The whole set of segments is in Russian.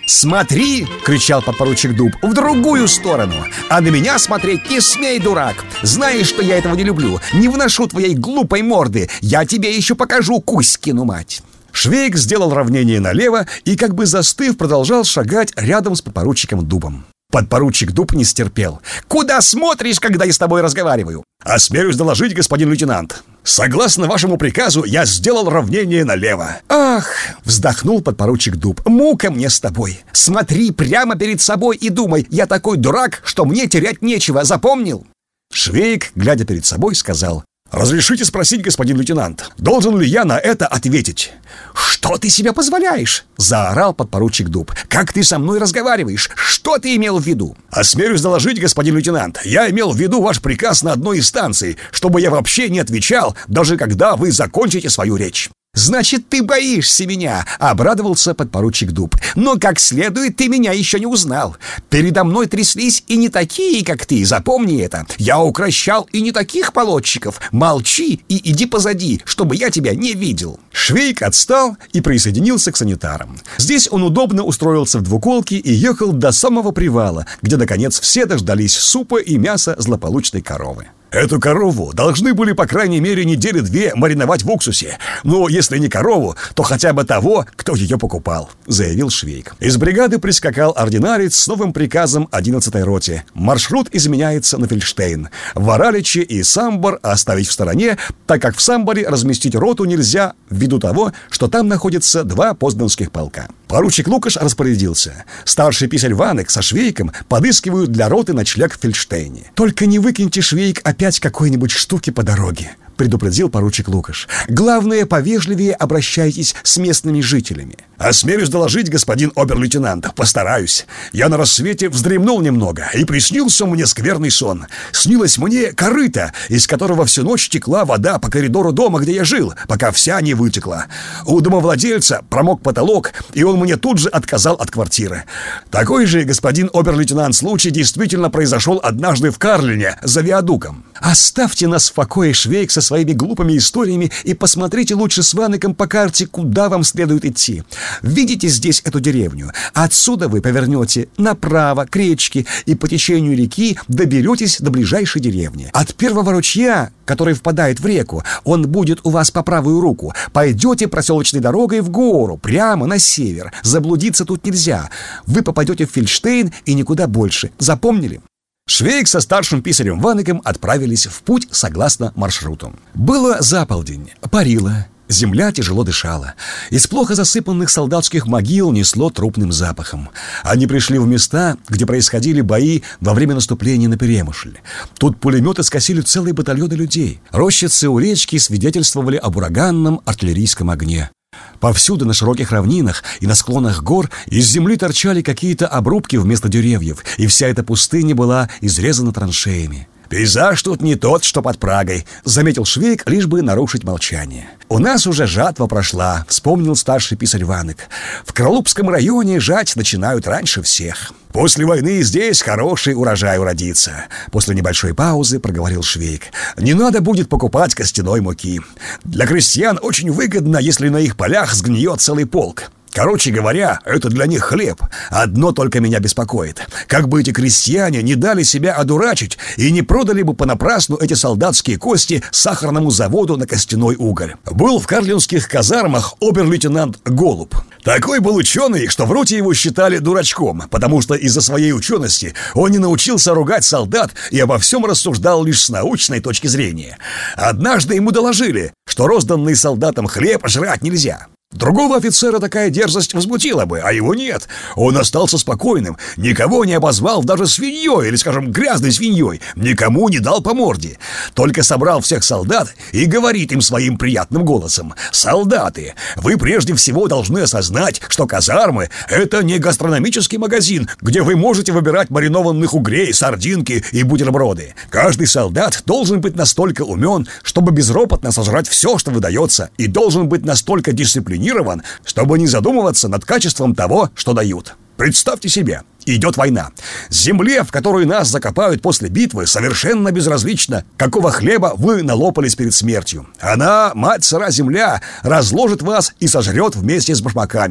«Смотри!» — кричал подпоручик Дуб, «в другую сторону! А на меня смотреть не смей, дурак! Знаешь, что я этого не люблю! Не выношу твоей глупой морды! Я тебе еще покажу Кузькину мать!» Швейк сделал равнение налево и, как бы застыв, продолжал шагать рядом с подпоручиком Дубом. Подпоручик Дуб не стерпел. «Куда смотришь, когда я с тобой разговариваю?» «Осмелюсь доложить, господин лейтенант. Согласно вашему приказу, я сделал равнение налево». «Ах!» — вздохнул подпоручик Дуб. «Мука мне с тобой. Смотри прямо перед собой и думай, я такой дурак, что мне терять нечего. Запомнил?» Швейк, глядя перед собой, сказал: «Разрешите спросить, господин лейтенант, должен ли я на это ответить?» «Что ты себе позволяешь?» — заорал подпоручик Дуб. «Как ты со мной разговариваешь? Что ты имел в виду?» «Осмелюсь доложить, господин лейтенант, я имел в виду ваш приказ на одной из станций, чтобы я вообще не отвечал, даже когда вы закончите свою речь». «Значит, ты боишься меня!» — обрадовался подпоручик Дуб. «Но как следует ты меня еще не узнал. Передо мной тряслись и не такие, как ты, запомни это. Я укращал и не таких молодчиков. Молчи и иди позади, чтобы я тебя не видел». Швейк отстал и присоединился к санитарам. Здесь он удобно устроился в двуколке и ехал до самого привала, где, наконец, все дождались супа и мяса злополучной коровы. «Эту корову должны были, по крайней мере, недели две мариновать в уксусе. Но если не корову, то хотя бы того, кто ее покупал», — заявил Швейк. Из бригады прискакал ординарец с новым приказом 11-й роте. Маршрут изменяется на Фельдштейн. Вараличи и Самбор оставить в стороне, так как в Самборе разместить роту нельзя ввиду того, что там находятся 2 познанских полка. Поручик Лукаш распорядился: старший писарь Ванек со Швейком подыскивают для роты ночлег в Фельдштейне. «Только не выкиньте, Швейк, опять какой-нибудь штуки по дороге», — предупредил поручик Лукаш. «Главное, повежливее обращайтесь с местными жителями». «Осмелюсь доложить, господин обер-лейтенант, постараюсь. Я на рассвете вздремнул немного, и приснился мне скверный сон. Снилось мне корыто, из которого всю ночь текла вода по коридору дома, где я жил, пока вся не вытекла. У домовладельца промок потолок, и он мне тут же отказал от квартиры. Такой же, господин обер-лейтенант, случай действительно произошел однажды в Карлине за виадуком». «Оставьте нас в покое, Швейк, со своими глупыми историями, и посмотрите лучше с Ванеком по карте, куда вам следует идти. Видите здесь эту деревню? Отсюда вы повернете направо к речке и по течению реки доберетесь до ближайшей деревни. От первого ручья, который впадает в реку, он будет у вас по правую руку. Пойдете проселочной дорогой в гору, прямо на север. Заблудиться тут нельзя. Вы попадете в Фельдштейн и никуда больше. Запомнили?» Швейк со старшим писарем Ванеком отправились в путь согласно маршруту. Было за полдень, парило, земля тяжело дышала. Из плохо засыпанных солдатских могил несло трупным запахом. Они пришли в места, где происходили бои во время наступления на Перемышль. Тут пулеметы скосили целые батальоны людей. Рощицы у речки свидетельствовали об ураганном артиллерийском огне. Повсюду на широких равнинах и на склонах гор из земли торчали какие-то обрубки вместо деревьев, и вся эта пустыня была изрезана траншеями. «Пейзаж тут не тот, что под Прагой», — заметил Швейк, лишь бы нарушить молчание. «У нас уже жатва прошла», — вспомнил старший писарь Ванек. «В Кролубском районе жать начинают раньше всех. После войны здесь хороший урожай уродится», — после небольшой паузы проговорил Швейк. «Не надо будет покупать костяной муки. Для крестьян очень выгодно, если на их полях сгниет целый полк. Короче говоря, это для них хлеб. Одно только меня беспокоит. Как бы эти крестьяне не дали себя одурачить и не продали бы понапрасну эти солдатские кости сахарному заводу на костяной уголь». Был в карлинских казармах обер-лейтенант Голуб. Такой был ученый, что в роте его считали дурачком, потому что из-за своей учености он не научился ругать солдат и обо всем рассуждал лишь с научной точки зрения. Однажды ему доложили, что розданный солдатам хлеб жрать нельзя. Другого офицера такая дерзость возмутила бы, а его нет. Он остался спокойным, никого не обозвал даже свиньей или, скажем, грязной свиньей, никому не дал по морде. Только собрал всех солдат и говорит им своим приятным голосом: «Солдаты, вы прежде всего должны осознать, что казармы — это не гастрономический магазин, где вы можете выбирать маринованных угрей, сардинки и бутерброды. Каждый солдат должен быть настолько умен, чтобы безропотно сожрать все, что выдается, и должен быть настолько дисциплинирован, чтобы не задумываться над качеством того, что дают. Представьте себе, идет война. Земле, в которую нас закопают после битвы, совершенно безразлично, какого хлеба вы налопались перед смертью. Она, мать сыра земля, разложит вас и сожрет вместе с башмаками.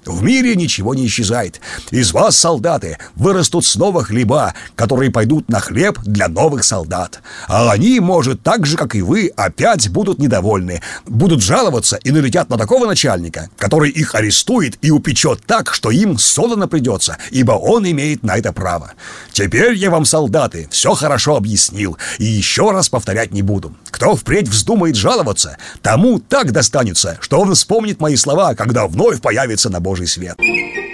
В мире ничего не исчезает. Из вас, солдаты, вырастут снова хлеба, которые пойдут на хлеб для новых солдат. А они, может, так же, как и вы, опять будут недовольны, будут жаловаться и налетят на такого начальника, который их арестует и упечет так, что им солоно придется, ибо он имеет на это право. Теперь я вам, солдаты, все хорошо объяснил и еще раз повторять не буду. Кто впредь вздумает жаловаться, тому так достанется, что он вспомнит мои слова, когда вновь появится на Божий свет.